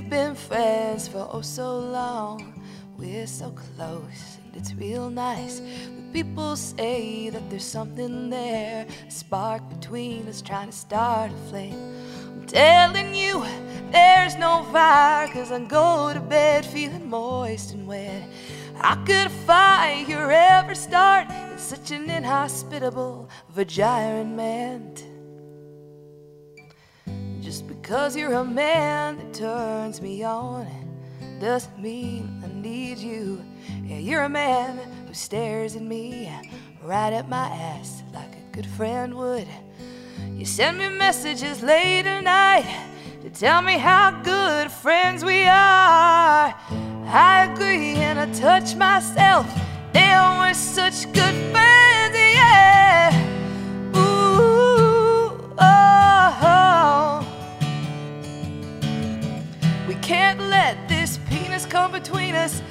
been friends for oh so long. We're so close and it's real nice. But people say that there's something there, a spark between us trying to start a flame. I'm telling you, there's no fire, 'cause I go to bed feeling moist and wet. How could a fire ever start in such an inhospitable Virginian man? Just because you're a man that turns me on doesn't mean I need you. Yeah, you're a man who stares at me right at my ass like a good friend would. You send me messages late at night to tell me how good friends we are. I agree and I touch myself. Damn, we're such good friends, yeah. Ooh, oh. We can't let this penis come between us.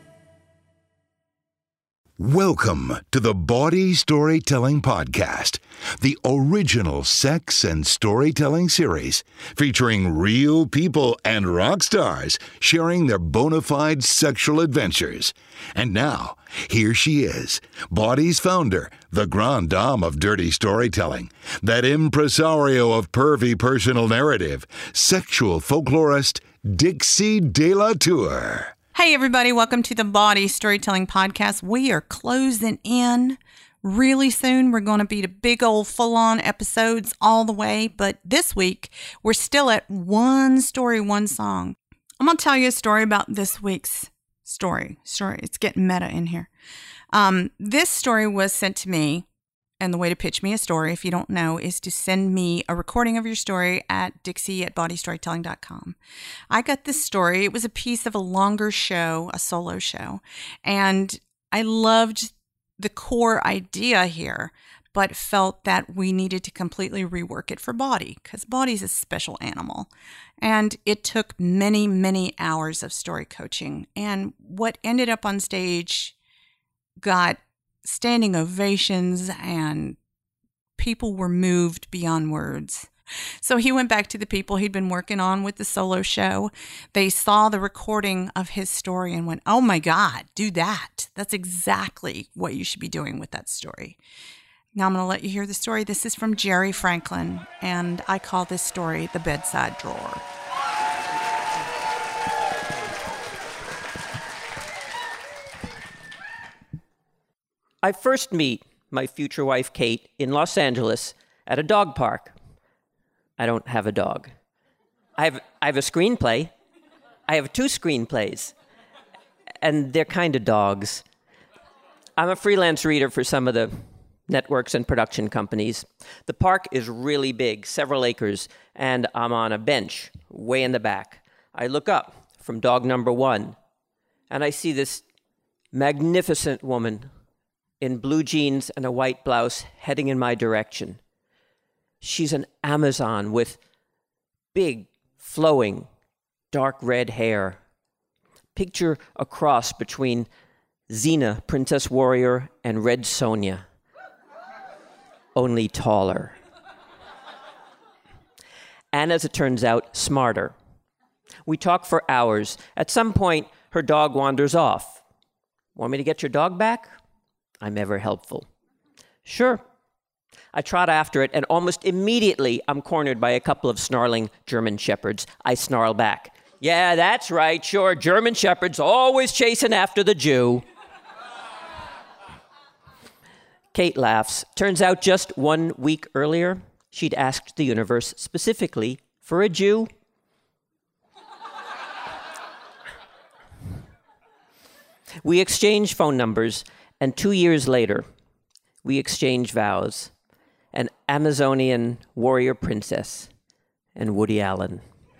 Welcome to the Bawdy Storytelling Podcast, the original sex and storytelling series featuring real people and rock stars sharing their bona fide sexual adventures. And now, here she is, Bawdy's founder, the grande dame of dirty storytelling, that impresario of pervy personal narrative, sexual folklorist, Dixie De La Tour. Hey everybody, welcome to the Bawdy Storytelling Podcast. We are closing in really soon. We're going to be to big old full-on episodes all the way, but this week we're still at one story, one song. I'm going to tell you a story about this week's story. It's getting meta in here. This story was sent to me, and the way to pitch me a story, if you don't know, is to send me a recording of your story at dixie@bawdystorytelling.com. I got this story. It was a piece of a longer show, a solo show, and I loved the core idea here, but felt that we needed to completely rework it for Bawdy, because Bawdy's a special animal. And it took many, many hours of story coaching. And what ended up on stage got standing ovations, and people were moved beyond words. So he went back to the people he'd been working on with the solo show. They saw the recording of his story and went, oh my God, do that. That's exactly what you should be doing with that story. Now I'm going to let you hear the story. This is from Jerry Franklin, and I call this story The Bedside Drawer. I first meet my future wife, Kate, in Los Angeles at a dog park. I don't have a dog. I have a screenplay. I have 2 screenplays, and they're kind of dogs. I'm a freelance reader for some of the networks and production companies. The park is really big, several acres, and I'm on a bench way in the back. I look up from dog number 1, and I see this magnificent woman in blue jeans and a white blouse heading in my direction. She's an Amazon with big, flowing, dark red hair. Picture a cross between Xena, Princess Warrior, and Red Sonja, only taller. And as it turns out, smarter. We talk for hours. At some point, her dog wanders off. Want me to get your dog back? I'm ever helpful. Sure. I trot after it, and almost immediately I'm cornered by a couple of snarling German shepherds. I snarl back. Yeah, that's right, sure, German shepherds always chasing after the Jew. Kate laughs. Turns out just 1 week earlier, she'd asked the universe specifically for a Jew. We exchange phone numbers, and 2 years later, we exchange vows. An Amazonian warrior princess and Woody Allen.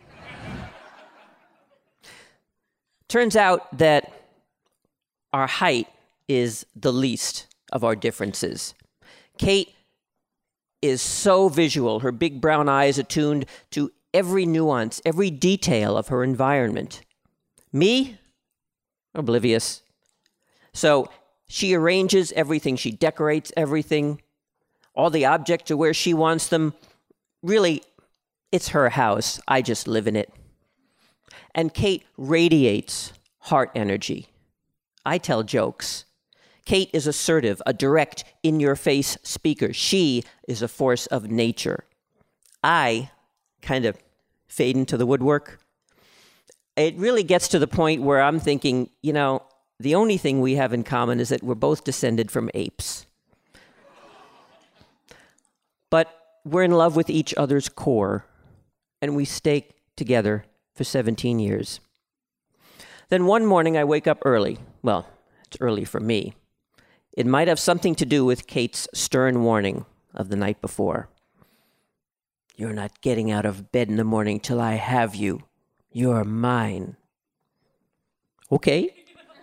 Turns out that our height is the least of our differences. Kate is so visual, her big brown eyes attuned to every nuance, every detail of her environment. Me? Oblivious. So she arranges everything, she decorates everything. All the objects are where she wants them. Really, it's her house. I just live in it. And Kate radiates heart energy. I tell jokes. Kate is assertive, a direct, in-your-face speaker. She is a force of nature. I kind of fade into the woodwork. It really gets to the point where I'm thinking, the only thing we have in common is that we're both descended from apes. But we're in love with each other's core, and we stay together for 17 years. Then one morning I wake up early. Well, it's early for me. It might have something to do with Kate's stern warning of the night before. You're not getting out of bed in the morning till I have you. You're mine. Okay.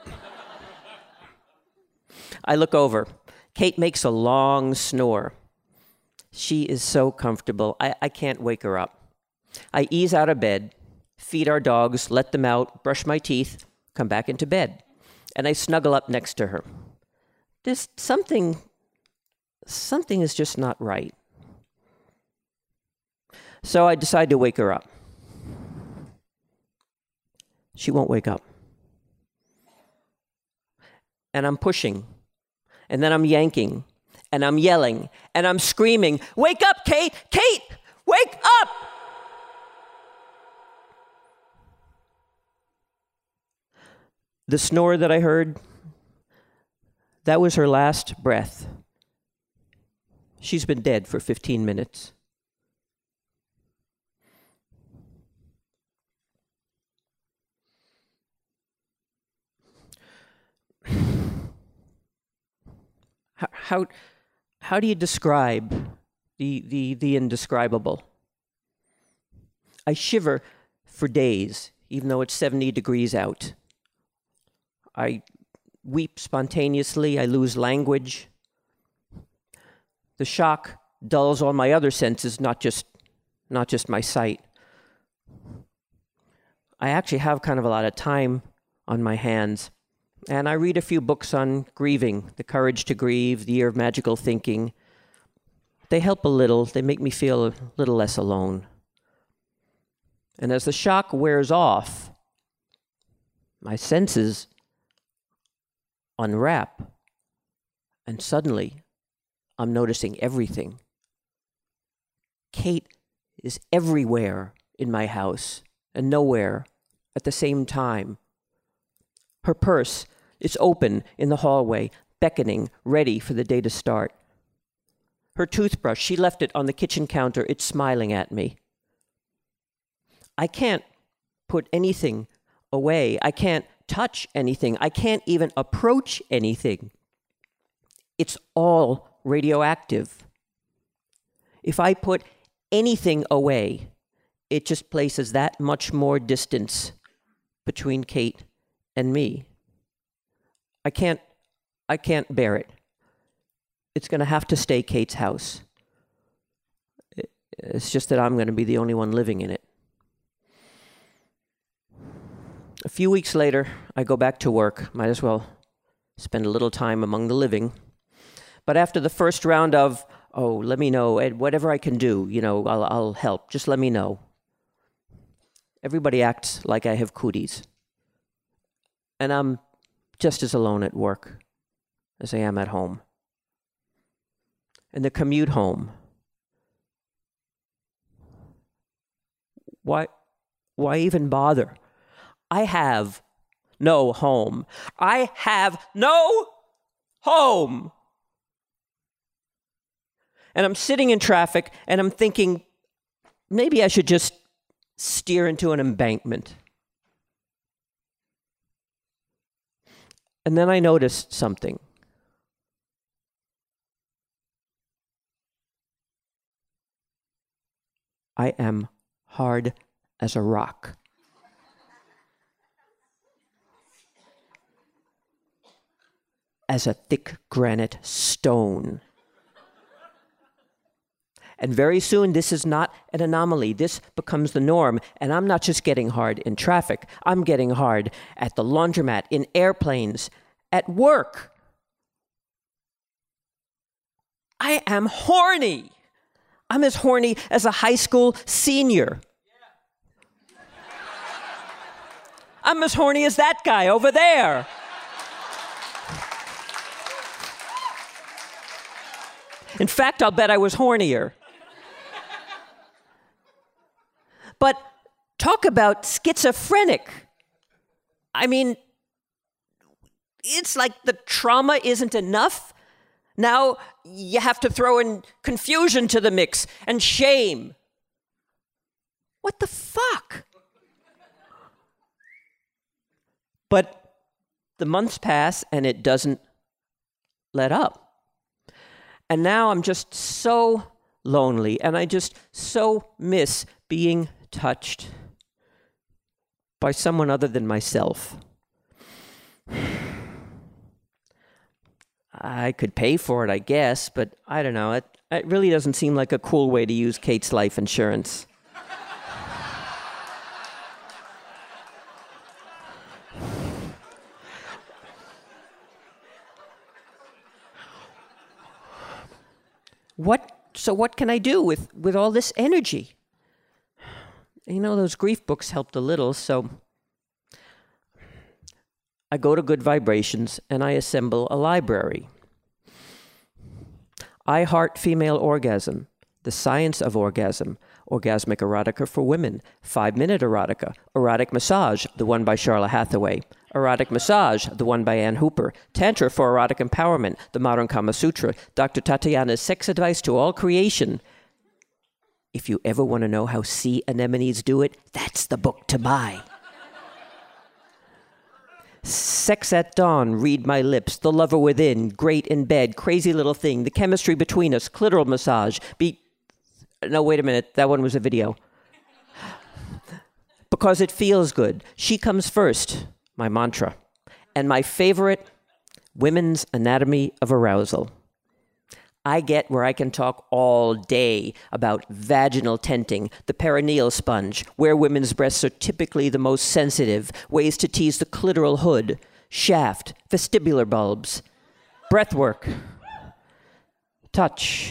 I look over. Kate makes a long snore. She is so comfortable. I can't wake her up. I ease out of bed, feed our dogs, let them out, brush my teeth, come back into bed. And I snuggle up next to her. There's something is just not right. So I decide to wake her up. She won't wake up. And I'm pushing. And then I'm yanking. And I'm yelling. And I'm screaming, wake up, Kate! Kate! Wake up! The snore that I heard, that was her last breath. She's been dead for 15 minutes. How do you describe the indescribable? I shiver for days, even though it's 70 degrees out. I weep spontaneously. I lose language. The shock dulls all my other senses, not just my sight. I actually have kind of a lot of time on my hands. And I read a few books on grieving, The Courage to Grieve, The Year of Magical Thinking. They help a little. They make me feel a little less alone. And as the shock wears off, my senses unwrap. And suddenly, I'm noticing everything. Kate is everywhere in my house and nowhere at the same time. Her purse is open in the hallway, beckoning, ready for the day to start. Her toothbrush, she left it on the kitchen counter. It's smiling at me. I can't put anything away. I can't touch anything. I can't even approach anything. It's all radioactive. If I put anything away, it just places that much more distance between Kate and me. I can't bear it. It's going to have to stay Kate's house. It's just that I'm going to be the only one living in it. A few weeks later, I go back to work. Might as well spend a little time among the living. But after the first round of, let me know, Ed, whatever I can do, I'll help. Just let me know. Everybody acts like I have cooties. And I'm just as alone at work as I am at home. And the commute home. Why even bother? I have no home. I have no home. And I'm sitting in traffic and I'm thinking, maybe I should just steer into an embankment. And then I noticed something. I am hard as a rock. As a thick granite stone. And very soon, this is not an anomaly. This becomes the norm. And I'm not just getting hard in traffic. I'm getting hard at the laundromat, in airplanes, at work. I am horny. I'm as horny as a high school senior. I'm as horny as that guy over there. In fact, I'll bet I was hornier. But talk about schizophrenic. I mean, it's like the trauma isn't enough. Now you have to throw in confusion to the mix and shame. What the fuck? But the months pass and it doesn't let up. And now I'm just so lonely, and I just so miss being touched by someone other than myself. I could pay for it, I guess, but I don't know. It really doesn't seem like a cool way to use Kate's life insurance. What can I do with all this energy? You know, those grief books helped a little, so I go to Good Vibrations and I assemble a library. I Heart Female Orgasm, The Science of Orgasm, Orgasmic Erotica for Women, 5-Minute Erotica, Erotic Massage, the one by Charlotte Hathaway, Erotic Massage, the one by Ann Hooper, Tantra for Erotic Empowerment, the Modern Kama Sutra, Dr. Tatiana's Sex Advice to All Creation. If you ever want to know how sea anemones do it, that's the book to buy. Sex at Dawn, Read My Lips, The Lover Within, Great in Bed, Crazy Little Thing, The Chemistry Between Us, Clitoral Massage, No, wait a minute, that one was a video. Because it feels good. She Comes First, my mantra. And my favorite, Women's Anatomy of Arousal. I get where I can talk all day about vaginal tenting, the perineal sponge, where women's breasts are typically the most sensitive, ways to tease the clitoral hood, shaft, vestibular bulbs, breath work, touch.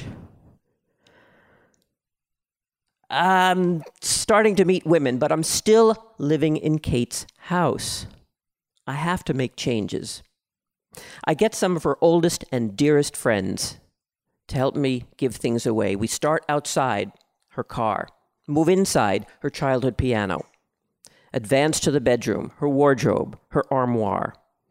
I'm starting to meet women, but I'm still living in Kate's house. I have to make changes. I get some of her oldest and dearest friends to help me give things away. We start outside, her car, move inside, her childhood piano, advance to the bedroom, her wardrobe, her armoire.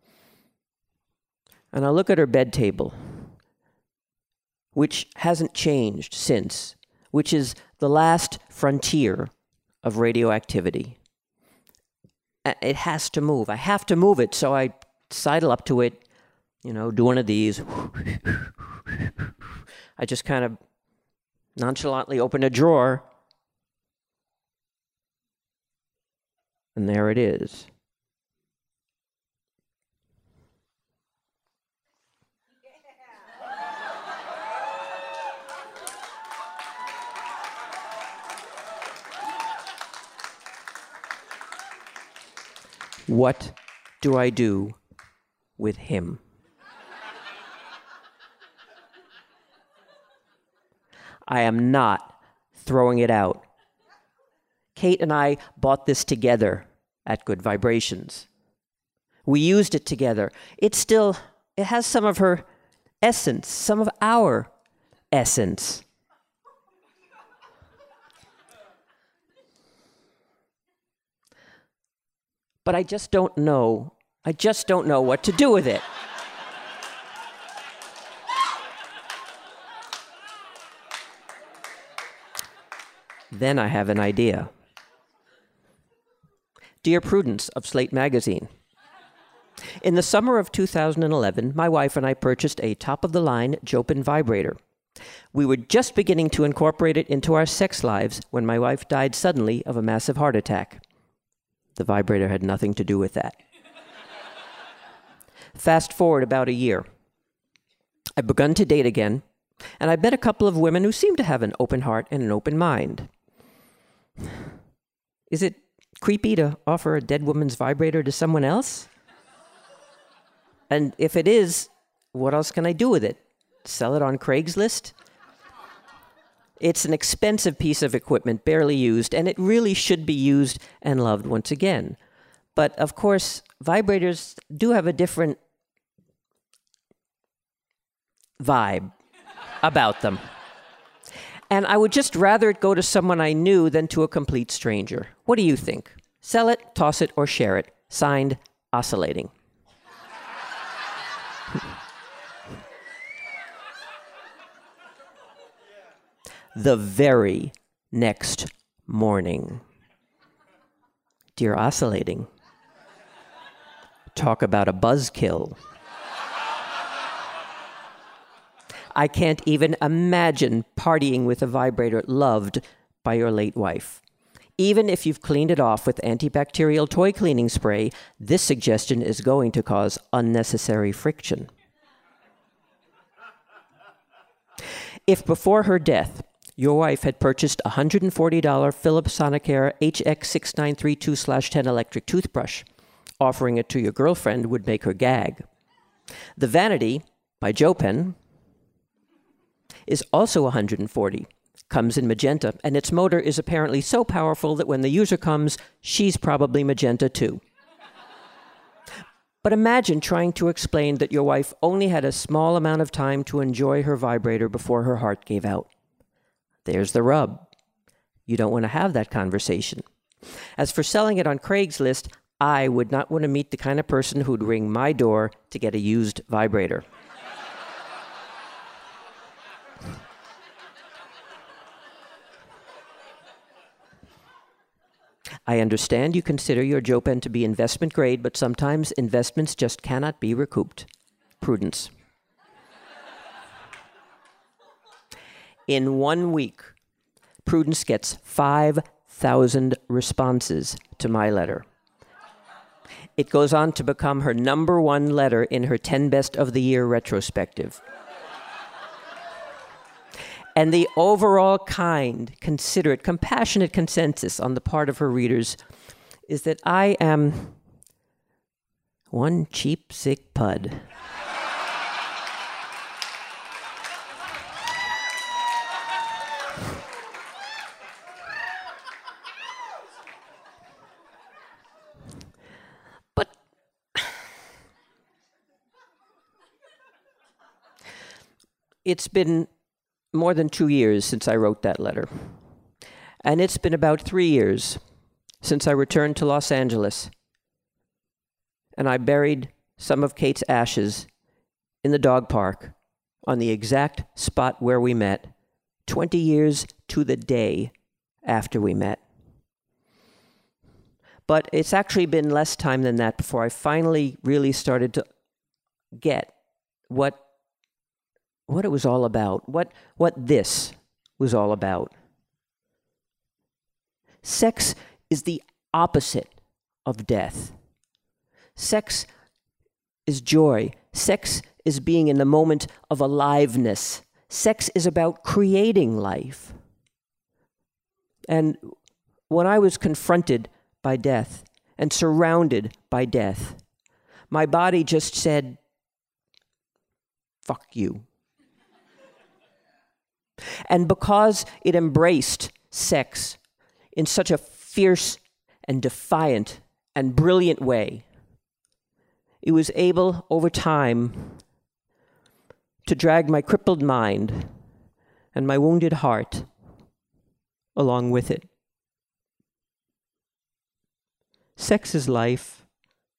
And I look at her bed table, which hasn't changed since, which is the last frontier of radioactivity. It has to move. I have to move it, so I sidle up to it, do one of these. I just kind of nonchalantly open a drawer, and there it is. What do I do with him? I am not throwing it out. Kate and I bought this together at Good Vibrations. We used it together. It has some of her essence, some of our essence. But I just don't know what to do with it. Then I have an idea. Dear Prudence of Slate Magazine, in the summer of 2011, my wife and I purchased a top-of-the-line Jopin vibrator. We were just beginning to incorporate it into our sex lives when my wife died suddenly of a massive heart attack. The vibrator had nothing to do with that. Fast forward about a year. I've begun to date again, and I met a couple of women who seem to have an open heart and an open mind. Is it creepy to offer a dead woman's vibrator to someone else? And if it is, what else can I do with it? Sell it on Craigslist? It's an expensive piece of equipment, barely used, and it really should be used and loved once again. But of course, vibrators do have a different vibe about them. And I would just rather it go to someone I knew than to a complete stranger. What do you think? Sell it, toss it, or share it. Signed, Oscillating. The very next morning. Dear Oscillating, talk about a buzzkill. I can't even imagine partying with a vibrator loved by your late wife. Even if you've cleaned it off with antibacterial toy cleaning spray, this suggestion is going to cause unnecessary friction. If before her death, your wife had purchased a $140 Philips Sonicare HX6932/10 electric toothbrush, offering it to your girlfriend would make her gag. The Vanity by Jopen is also $140, comes in magenta, and its motor is apparently so powerful that when the user comes, she's probably magenta too. But imagine trying to explain that your wife only had a small amount of time to enjoy her vibrator before her heart gave out. There's the rub. You don't want to have that conversation. As for selling it on Craigslist, I would not want to meet the kind of person who'd ring my door to get a used vibrator. I understand you consider your Jopen to be investment grade, but sometimes investments just cannot be recouped. Prudence. In 1 week, Prudence gets 5,000 responses to my letter. It goes on to become her #1 letter in her 10 Best of the Year retrospective. And the overall kind, considerate, compassionate consensus on the part of her readers is that I am one cheap, sick pud. But it's been more than 2 years since I wrote that letter. And it's been about 3 years since I returned to Los Angeles. And I buried some of Kate's ashes in the dog park on the exact spot where we met, 20 years to the day after we met. But it's actually been less time than that before I finally really started to get what it was all about, what this was all about. Sex is the opposite of death. Sex is joy. Sex is being in the moment of aliveness. Sex is about creating life. And when I was confronted by death and surrounded by death, my body just said, fuck you. And because it embraced sex in such a fierce and defiant and brilliant way, it was able, over time, to drag my crippled mind and my wounded heart along with it. Sex is life.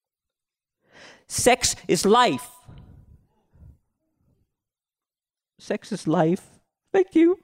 Sex is life. Sex is life. Thank you.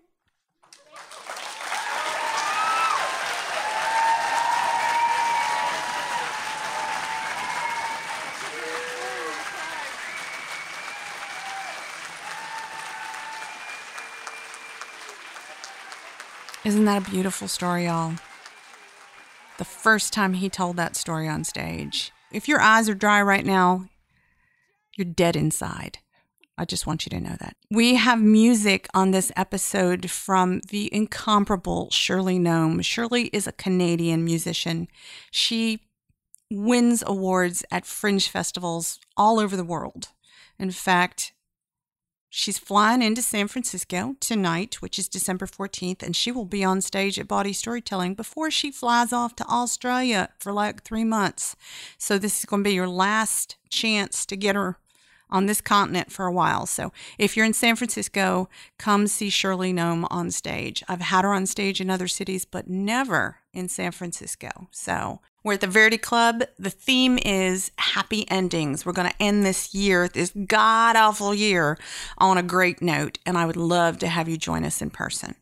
Isn't that a beautiful story, y'all? The first time he told that story on stage. If your eyes are dry right now, you're dead inside. I just want you to know that. We have music on this episode from the incomparable Shirley Nome. Shirley is a Canadian musician. She wins awards at fringe festivals all over the world. In fact, She's flying into San Francisco tonight, which is December 14th, and she will be on stage at Body Storytelling before she flies off to Australia for like 3 months. So this is going to be your last chance to get her on this continent for a while. So if you're in San Francisco, come see Shirley Nome on stage. I've had her on stage in other cities, but never in San Francisco. So we're at the Verity Club. The theme is happy endings. We're going to end this year, this god-awful year, on a great note, and I would love to have you join us in person.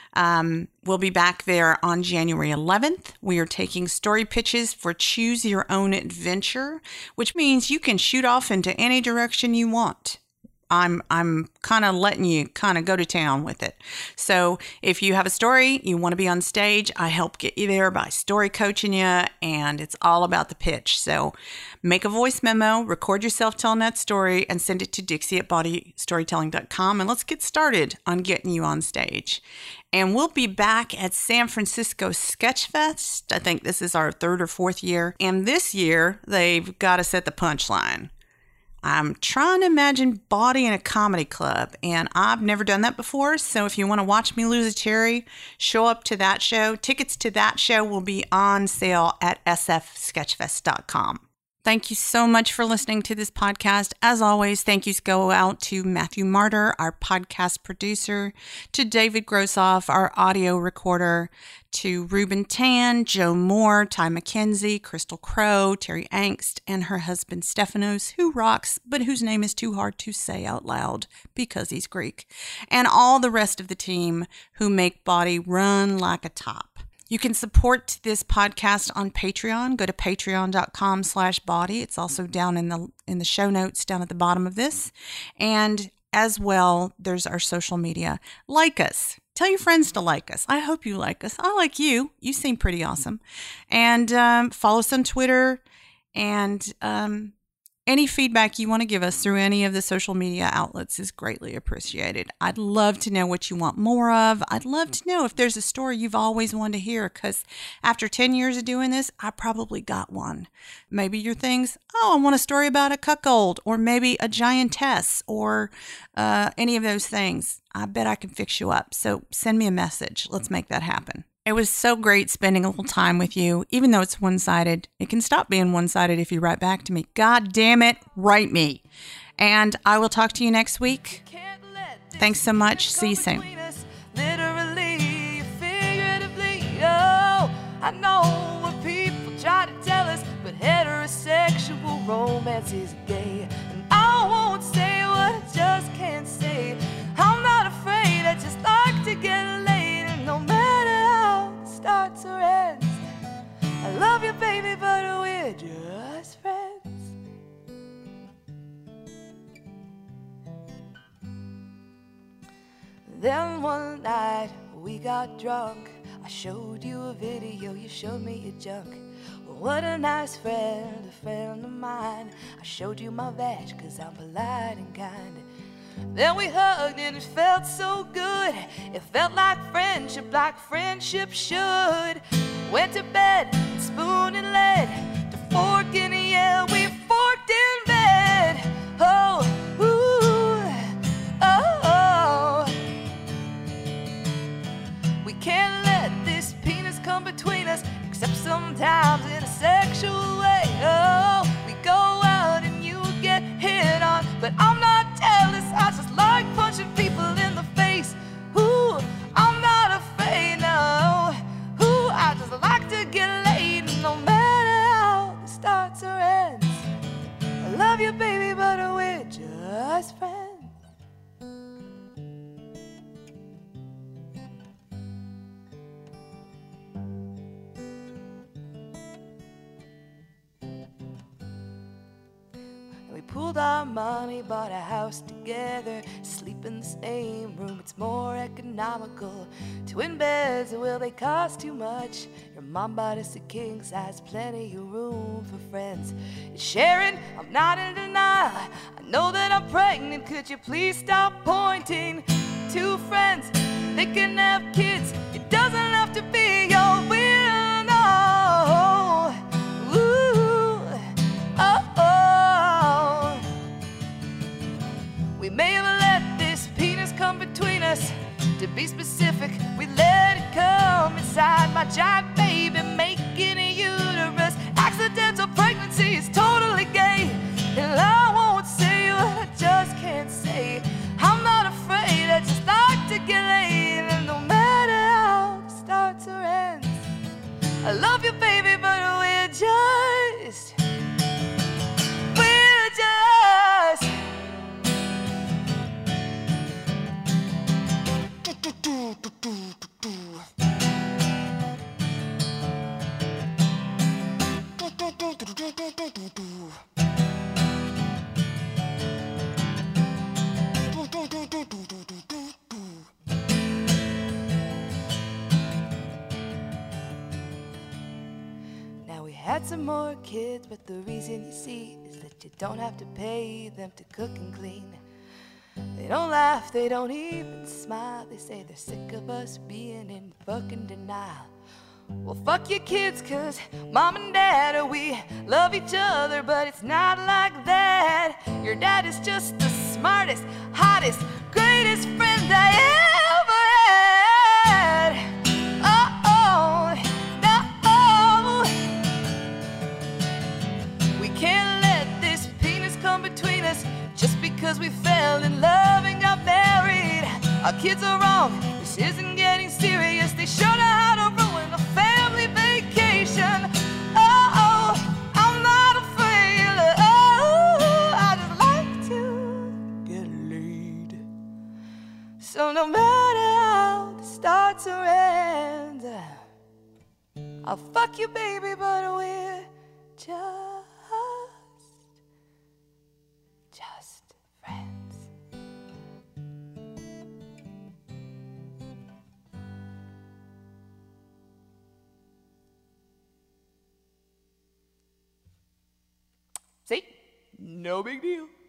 We'll be back there on January 11th. We are taking story pitches for Choose Your Own Adventure, which means you can shoot off into any direction you want. I'm kind of letting you kind of go to town with it. So if you have a story, you want to be on stage, I help get you there by story coaching you, and it's all about the pitch. So make a voice memo, record yourself telling that story, and send it to Dixie@bodystorytelling.com, and let's get started on getting you on stage. And we'll be back at San Francisco Sketch Fest. I think this is our 3rd or 4th year. And this year, they've got to set the punchline. I'm trying to imagine Body in a comedy club, and I've never done that before. So if you want to watch me lose a cherry, show up to that show. Tickets to that show will be on sale at sfsketchfest.com. Thank you so much for listening to this podcast. As always, thank yous go out to Matthew Martyr, our podcast producer, to David Grossoff, our audio recorder, to Ruben Tan, Joe Moore, Ty McKenzie, Crystal Crow, Terry Angst, and her husband Stephanos, who rocks, but whose name is too hard to say out loud because he's Greek, and all the rest of the team who make Body run like a top. You can support this podcast on Patreon. Go to patreon.com/body. It's also down in the show notes down at the bottom of this. And as well, there's our social media. Like us. Tell your friends to like us. I hope you like us. I like you. You seem pretty awesome. And follow us on Twitter. And any feedback you want to give us through any of the social media outlets is greatly appreciated. I'd love to know what you want more of. I'd love to know if there's a story you've always wanted to hear, because after 10 years of doing this, I probably got one. Maybe your things, I want a story about a cuckold, or maybe a giantess, or any of those things. I bet I can fix you up. So send me a message. Let's make that happen. It was so great spending a little time with you, even though it's one-sided. It can stop being one-sided if you write back to me. God damn it, write me. And I will talk to you next week. Thanks so much. See you soon. Literally, figuratively, oh, I know what people try to tell us, but heterosexual romance is gay. And I won't say what I just can't say. I'm not afraid, I just like to get laid, and no matter how it starts or ends, I love you, baby, but we're just friends. Then one night we got drunk. I showed you a video, you showed me your junk. Well, what a nice friend, a friend of mine. I showed you my vag, 'cause I'm polite and kind. Then we hugged and it felt so good. It felt like friendship should. Went to bed, spoon and lead, to fork in the air, we forked in bed. Oh, ooh, oh. We can't let this penis come between us, except sometimes in a sexual way. Oh, we go out and you get hit on, but I'm not jealous, I just like punching people in the face. Ooh, I'm not afraid, no. Ooh, I just like to get laid, no matter how it starts or ends. I love you, baby, but we're just friends. We pooled our money, bought a house together, sleep in the same room, it's more economical. Twin beds, well, they cost too much. Your mom bought us a king size, plenty of room for friends. It's sharing, I'm not in denial. I know that I'm pregnant, could you please stop pointing? Two friends, they can have kids, it doesn't have to be your will, no. Ooh, oh, oh. We may have let this giant baby making a uterus. Accidental pregnancy is totally gay. And I won't say what I just can't say. I'm not afraid, I just like to get laid. And no matter how it starts or ends, I love you, baby, but we're just Now we had some more kids, but the reason you see is that you don't have to pay them to cook and clean. They don't laugh, they don't even smile. They say they're sick of us being in fucking denial. Well, fuck your kids, cause mom and dad, we love each other, but it's not like that. Your dad is just the smartest, hottest, greatest friend I ever had. Oh, no. We can't let this penis come between us just because we fell in love and got married. Our kids are wrong, this isn't getting serious. They sure know how to ruin a family vacation. Oh, I'm not afraid. Oh, I just like to get laid. So no matter how it starts or ends, I'll fuck you, baby, but we're just friends. See? No big deal.